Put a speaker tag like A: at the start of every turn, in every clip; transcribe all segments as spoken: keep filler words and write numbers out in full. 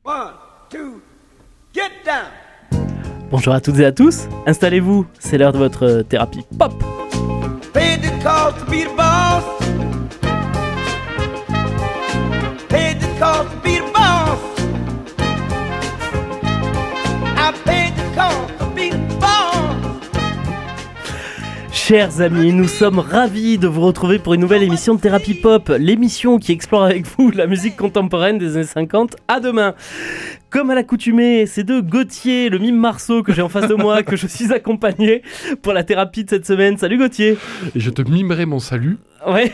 A: One, two, get down.
B: Bonjour à toutes et à tous, installez-vous, c'est l'heure de votre euh, thérapie pop.
A: Paid the cost to be the boss. Paid the cost to be the boss. I paid the cost to be the boss.
B: Chers amis, nous sommes ravis de vous retrouver pour une nouvelle émission de Thérapie Pop, l'émission qui explore avec vous la musique contemporaine des années cinquante. À demain. Comme à l'accoutumée, c'est de Gauthier, le mime Marceau que j'ai en face de moi, que je suis accompagné pour la thérapie de cette semaine. Salut Gauthier.
C: Et je te mimerai mon salut.
B: Ouais.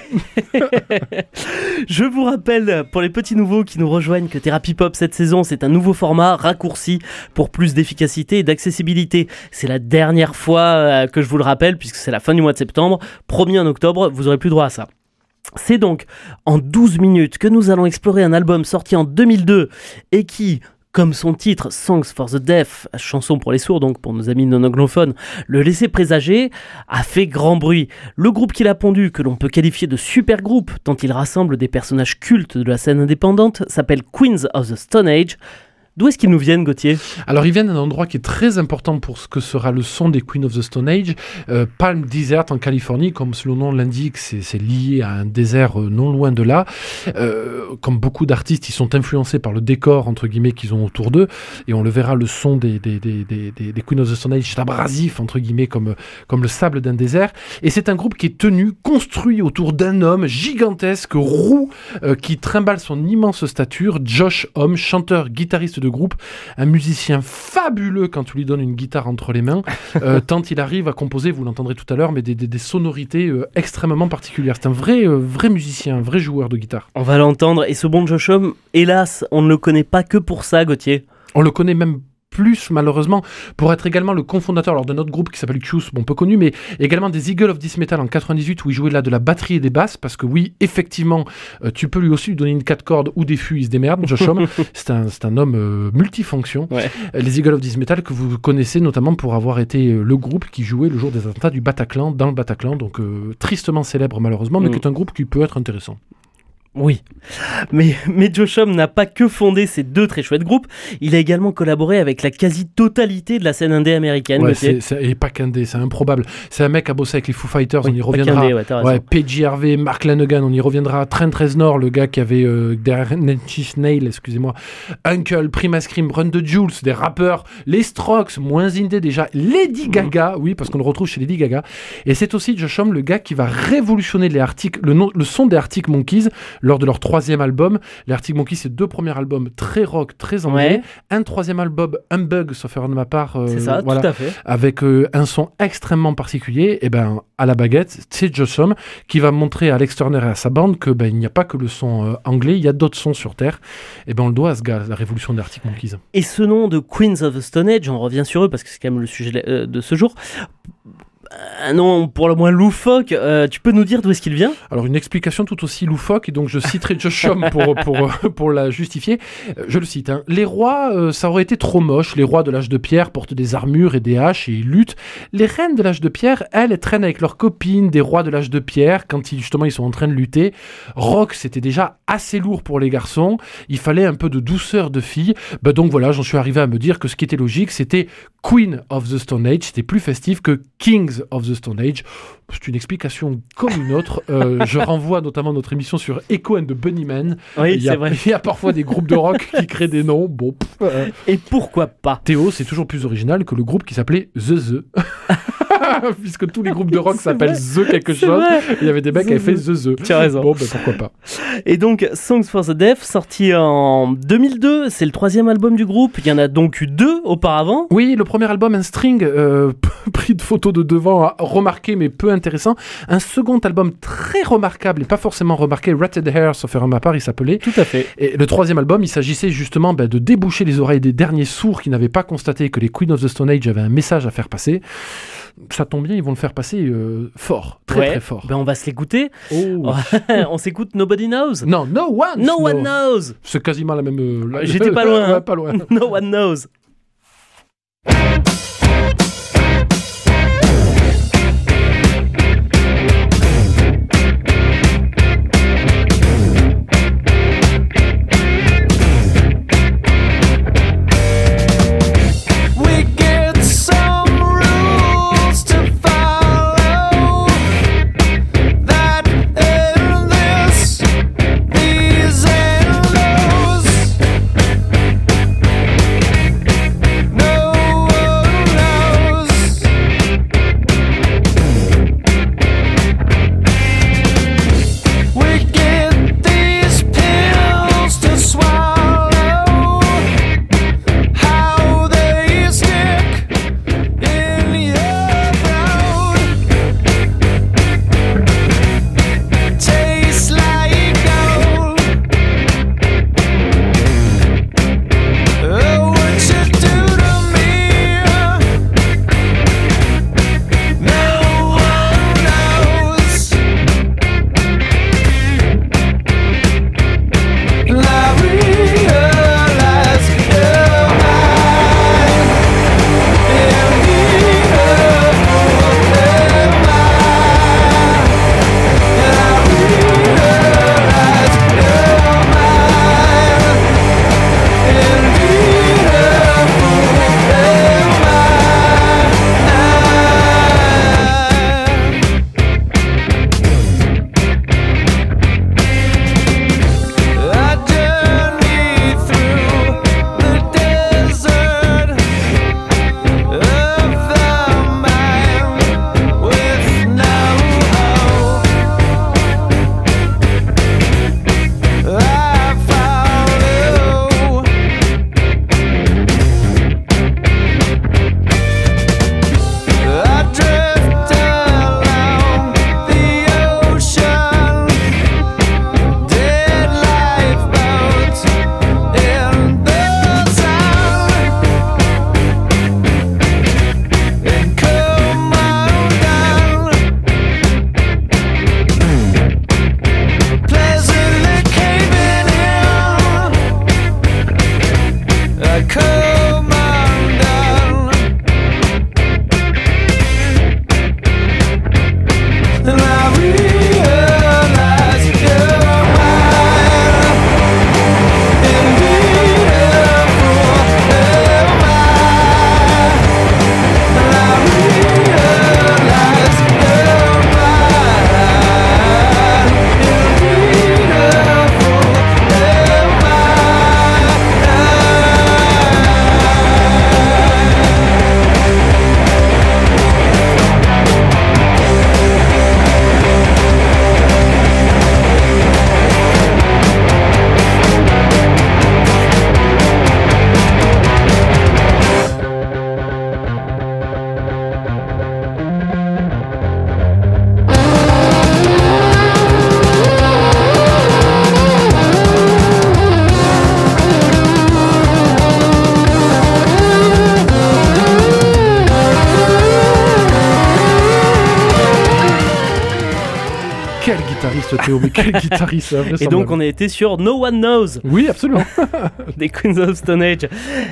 B: Je vous rappelle, pour les petits nouveaux qui nous rejoignent, que Thérapie Pop cette saison, c'est un nouveau format raccourci pour plus d'efficacité et d'accessibilité. C'est la dernière fois que je vous le rappelle, puisque c'est la fin du mois de septembre. Promis, en octobre, vous aurez plus droit à ça. C'est donc en douze minutes que nous allons explorer un album sorti en deux mille deux et qui, comme son titre, Songs for the Deaf, chanson pour les sourds, donc pour nos amis non anglophones, le laissait présager, a fait grand bruit. Le groupe qui l'a pondu, que l'on peut qualifier de super groupe, tant il rassemble des personnages cultes de la scène indépendante, s'appelle Queens of the Stone Age. D'où est-ce qu'ils nous viennent, Gauthier ?
C: Alors, ils viennent d'un endroit qui est très important pour ce que sera le son des Queens of the Stone Age, euh, Palm Desert en Californie, comme le nom l'indique, c'est, c'est lié à un désert euh, non loin de là. Euh, comme beaucoup d'artistes, ils sont influencés par le décor, entre guillemets, qu'ils ont autour d'eux, et on le verra, le son des, des, des, des, des, des Queens of the Stone Age, c'est abrasif, entre guillemets, comme, comme le sable d'un désert. Et c'est un groupe qui est tenu, construit autour d'un homme gigantesque, roux, euh, qui trimballe son immense stature, Josh Homme, chanteur, guitariste de de groupe, un musicien fabuleux quand tu lui donnes une guitare entre les mains, euh, tant il arrive à composer, vous l'entendrez tout à l'heure, mais des, des, des sonorités euh, extrêmement particulières. C'est un vrai, euh, vrai musicien, un vrai joueur de guitare.
B: On va l'entendre, et ce bon Josh Homme, hélas, on ne le connaît pas que pour ça, Gauthier.
C: On le connaît même plus, malheureusement, pour être également le cofondateur alors, d'un autre groupe qui s'appelle Q S, bon, peu connu, mais également des Eagles of Death Metal en quatre-vingt-dix-huit, où il jouait là de la batterie et des basses, parce que oui, effectivement, euh, tu peux lui aussi lui donner une quatre cordes ou des fûts, il se démerde, Josh Homme. c'est, un, c'est un homme euh, multifonction. Ouais. Euh, les Eagles of Death Metal, que vous connaissez notamment pour avoir été euh, le groupe qui jouait le jour des attentats du Bataclan, dans le Bataclan, donc euh, tristement célèbre malheureusement, mais mmh. qui est un groupe qui peut être intéressant.
B: Oui, mais, mais Josh Homme n'a pas que fondé ces deux très chouettes groupes, il a également collaboré avec la quasi-totalité de la scène indé américaine.
C: Ouais, c'est, c'est, et pas qu'indé, c'est improbable. C'est un mec qui a bossé avec les Foo Fighters, oui, on y reviendra.
B: Indé, ouais,
C: P J Harvey, Mark Lanegan, on y reviendra. Trent Reznor, le gars qui avait euh, derrière Nine Nails, excusez-moi. Uncle, Primus Scream, Run the Jewels, des rappeurs. Les Strokes, moins indé déjà. Lady Gaga, oui, parce qu'on le retrouve chez Lady Gaga. Et c'est aussi Josh Homme, le gars qui va révolutionner les Arctic, le, no, le son des Arctic Monkeys lors de leur troisième album. Les Arctic Monkeys, c'est deux premiers albums très rock, très anglais. Ouais. Un troisième album, Humbug, sauf erreur de ma part. Euh,
B: c'est ça,
C: voilà,
B: tout à fait.
C: Avec euh, un son extrêmement particulier. Et ben, à la baguette, c'est Josh Homme qui va montrer à Alex Turner et à sa bande que ben, il n'y a pas que le son euh, anglais, il y a d'autres sons sur Terre. Et ben, on le doit à ce gars, la révolution des Arctic Monkeys.
B: Et ce nom de Queens of the Stone Age, on revient sur eux parce que c'est quand même le sujet euh, de ce jour. Un nom pour le moins loufoque, euh, tu peux nous dire d'où est-ce qu'il vient ?
C: Alors une explication tout aussi loufoque, et donc je citerai Josh Homme pour, pour, pour, pour la justifier. Je le cite, hein. Les rois, euh, ça aurait été trop moche, les rois de l'âge de pierre portent des armures et des haches et ils luttent. Les reines de l'âge de pierre, elles, elles traînent avec leurs copines des rois de l'âge de pierre quand ils, justement ils sont en train de lutter. Rock, c'était déjà assez lourd pour les garçons, il fallait un peu de douceur de filles. Ben donc voilà, j'en suis arrivé à me dire que ce qui était logique, c'était Queen of the Stone Age, c'était plus festif que Kings of the Stone Age. C'est une explication comme une autre. Euh, je renvoie notamment notre émission sur Echo and the Bunnymen.
B: Oui,
C: il y a,
B: c'est vrai.
C: Il y a parfois des groupes de rock qui créent des noms. Bon. Pff, euh.
B: Et pourquoi pas ?
C: Théo, c'est toujours plus original que le groupe qui s'appelait The The. Puisque tous les groupes de rock s'appellent The quelque
B: c'est
C: chose.
B: Vrai.
C: Il y avait des mecs qui avaient fait The The.
B: Tu as raison.
C: Bon, ben pourquoi pas.
B: Et donc, Songs for the Deaf, sorti en deux mille deux, c'est le troisième album du groupe. Il y en a donc eu deux auparavant.
C: Oui, le premier album, un string, euh, pris de photos de devant, remarqué mais peu intéressant. Un second album très remarquable et pas forcément remarqué, Ratted Hair, sauf erreur de ma part, il s'appelait.
B: Tout à fait.
C: Et le troisième album, il s'agissait justement bah, de déboucher les oreilles des derniers sourds qui n'avaient pas constaté que les Queens of the Stone Age avaient un message à faire passer. Ça tombe bien, ils vont le faire passer euh, fort, très ouais. très fort.
B: Ben on va se l'écouter.
C: Oh.
B: On s'écoute Nobody Knows.
C: Non, No One.
B: No One Knows.
C: C'est quasiment la même. Euh, la...
B: J'étais pas loin.
C: ouais, pas loin.
B: No One Knows.
A: come undone. And I realize you're mine. Indeed, a fool am I. And I realize you're mine. Indeed, a fool am I.
C: Quel guitariste Théo, mais quel guitariste
B: Et
C: invraisemblable.
B: donc on a été sur No One Knows
C: Oui, absolument.
B: des Queens of Stone Age.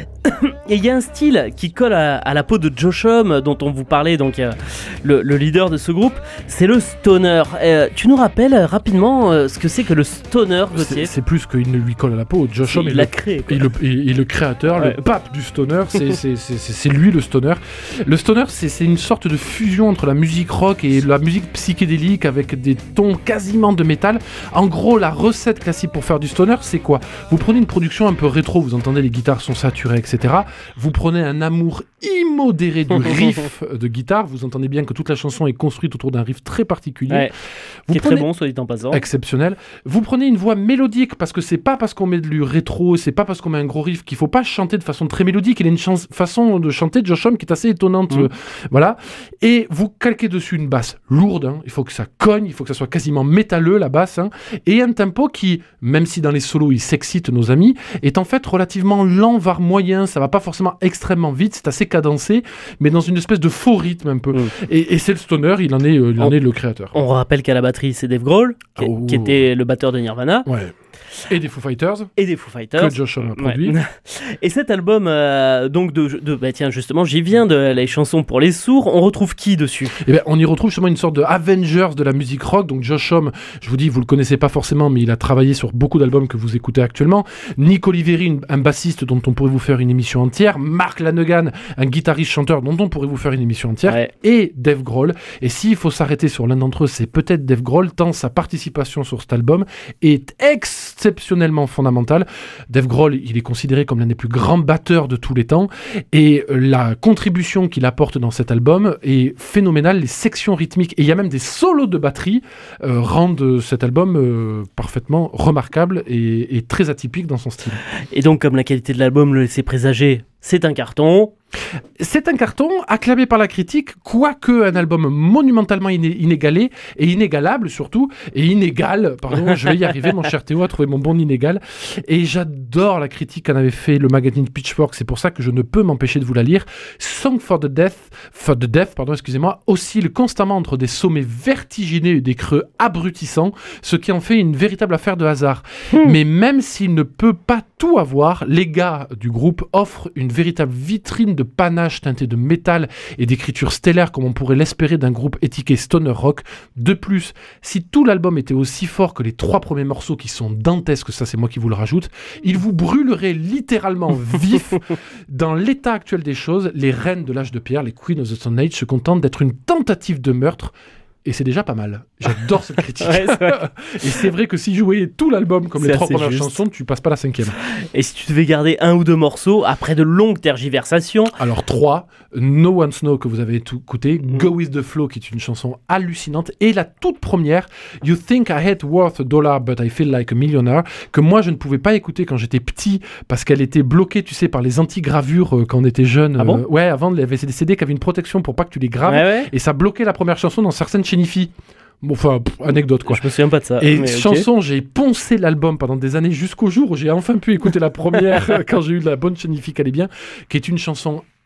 B: Et il y a un style qui colle à, à la peau de Josh Homme, dont on vous parlait, donc euh, le, le leader de ce groupe, c'est le stoner. Euh, tu nous rappelles euh, rapidement euh, ce que c'est que le stoner, Gauthier?
C: C'est, c'est plus qu'il ne lui colle à la peau. Josh Homme
B: Il
C: est
B: l'a
C: le,
B: créé, quoi.
C: est le, est- est le créateur,
B: Ouais.
C: le pape du stoner. C'est, c'est, c'est, c'est, c'est lui le stoner. Le stoner, c'est, c'est une sorte de fusion entre la musique rock et la musique psychédélique avec des tons quasiment de métal. En gros, la recette classique pour faire du stoner, c'est quoi? Vous prenez une production un peu rétro, vous entendez les guitares sont saturées, et cetera. Vous prenez un amour immodéré du riff de guitare. Vous entendez bien que toute la chanson est construite autour d'un riff très particulier.
B: Ouais.
C: Vous
B: Qui est
C: prenez-
B: très bon, soit dit en passant.
C: Exceptionnel. Vous prenez une voix mélodique parce que c'est pas parce qu'on met du rétro, c'est pas parce qu'on met un gros riff qu'il faut pas chanter de façon très mélodique. Il a une chans- façon de chanter de Josh Homme qui est assez étonnante.
B: Mm.
C: euh, voilà. Et vous calquez dessus une basse lourde. hein. Il faut que ça cogne, il faut que ça soit quasiment métalleux la basse. hein. Et un tempo qui, même si dans les solos il s'excite nos amis, est en fait relativement lent, voire moyen. Ça va pas forcément extrêmement vite, c'est assez cadencé, mais dans une espèce de faux rythme un peu.
B: Mm.
C: Et, et c'est le stoner, il en est, euh, il en
B: On-
C: est le créateur.
B: On rappelle qu'à la batterie, c'est Dave Grohl, qui,
C: Oh.
B: qui était le batteur de Nirvana,
C: Ouais. Et des Foo Fighters.
B: et des Foo Fighters.
C: Que Josh Homme a produit.
B: Ouais. Et cet album, euh, donc de, de bah tiens justement, j'y viens de les chansons pour les sourds. On retrouve qui dessus?
C: Eh ben, on y retrouve justement une sorte de Avengers de la musique rock. Donc Josh Homme, je vous dis, vous le connaissez pas forcément, mais il a travaillé sur beaucoup d'albums que vous écoutez actuellement. Nick Oliveri, une- un bassiste dont on pourrait vous faire une émission entière. Mark Lanegan, un guitariste-chanteur dont on pourrait vous faire une émission entière.
B: Ouais.
C: Et Dave Grohl. Et s'il faut s'arrêter sur l'un d'entre eux, c'est peut-être Dave Grohl, tant sa participation sur cet album est exceptionnellement fondamentale. Dave Grohl, il est considéré comme l'un des plus grands batteurs de tous les temps. Et euh, la contribution qu'il apporte dans cet album est phénoménale. Les sections rythmiques, et il y a même des solos de batterie, euh, rendent cet album euh, parfaitement remarquable et, et très atypique dans son style.
B: Et donc, comme la qualité de l'album le laissait présager, c'est un carton.
C: C'est un carton acclamé par la critique, quoique un album monumentalement iné- inégalé et inégalable surtout, et inégal, pardon, je vais y arriver mon cher Théo à trouver mon bon inégal, et j'adore la critique qu'en avait fait le magazine Pitchfork, c'est pour ça que je ne peux m'empêcher de vous la lire. Song for the Deaf, for the Deaf, pardon, excusez-moi, oscille constamment entre des sommets vertigineux et des creux abrutissants, ce qui en fait une véritable affaire de hasard. Mais même s'il ne peut pas tout avoir, les gars du groupe offrent une véritable vitrine de panache teinté de métal et d'écriture stellaire comme on pourrait l'espérer d'un groupe étiqueté stoner rock. De plus, si tout l'album était aussi fort que les trois premiers morceaux qui sont dantesques, ça c'est moi qui vous le rajoute, il vous brûlerait littéralement vif. Dans l'état actuel des choses, les reines de l'âge de pierre, les Queens of the Stone Age, se contentent d'être une tentative de meurtre. Et c'est déjà pas mal. J'adore cette critique.
B: Ouais, c'est vrai.
C: Et c'est vrai que si jouer tout l'album comme
B: C'est
C: les trois
B: assez
C: premières
B: juste.
C: chansons, tu passes pas la cinquième.
B: Et si tu devais garder un ou deux morceaux, après de longues tergiversations,
C: Alors trois, No One Know que vous avez tout écouté,
B: Mhm.
C: Go With The Flow qui est une chanson hallucinante, et la toute première, You Think I Hate Worth a Dollar But I Feel Like a Millionaire, que moi je ne pouvais pas écouter quand j'étais petit parce qu'elle était bloquée, tu sais, par les anti-gravures euh, quand on était jeune.
B: Ah bon
C: Euh, ouais, avant il y avait des C D qui avaient une protection pour pas que tu les graves,
B: ouais, ouais.
C: et ça bloquait la première chanson dans certaines chaînes I F I. Bon, enfin, pff, anecdote quoi.
B: Je me souviens pas de ça.
C: Et
B: mais ok.
C: chanson, j'ai poncé l'album pendant des années jusqu'au jour où j'ai enfin pu écouter la première quand j'ai eu la bonne chaîne I F I qui allait bien, qui est une chanson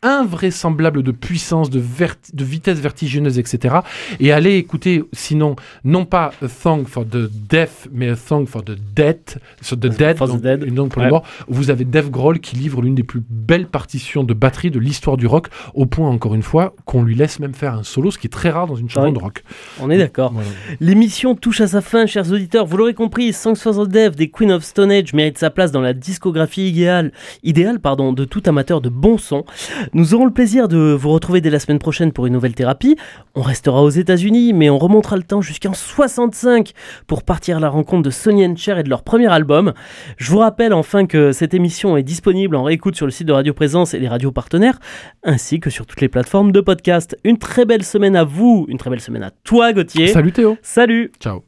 C: invraisemblable de puissance, de, vert- de vitesse vertigineuse, et cetera. Et allez écouter, sinon, non pas A Song for the Deaf, mais A Song for the Dead, sur the Dead,
B: For the
C: donc,
B: Dead.
C: une langue pour
B: Ouais.
C: les morts. Vous avez Dave Grohl qui livre l'une des plus belles partitions de batterie de l'histoire du rock, au point, encore une fois, qu'on lui laisse même faire un solo, ce qui est très rare dans une chanson
B: Ouais.
C: de rock.
B: On est d'accord.
C: Voilà.
B: L'émission touche à sa fin, chers auditeurs. Vous l'aurez compris, Songs for the Deaf des Queen of Stone Age mérite sa place dans la discographie idéale, idéale pardon, de tout amateur de bon son. Nous aurons le plaisir de vous retrouver dès la semaine prochaine pour une nouvelle thérapie. On restera aux États-Unis, mais on remontera le temps jusqu'en soixante-cinq pour partir à la rencontre de Sonny and Cher et de leur premier album. Je vous rappelle enfin que cette émission est disponible en réécoute sur le site de Radio Présence et les radios partenaires, ainsi que sur toutes les plateformes de podcast. Une très belle semaine à vous, une très belle semaine à toi, Gauthier.
C: Salut Théo.
B: Salut.
C: Ciao.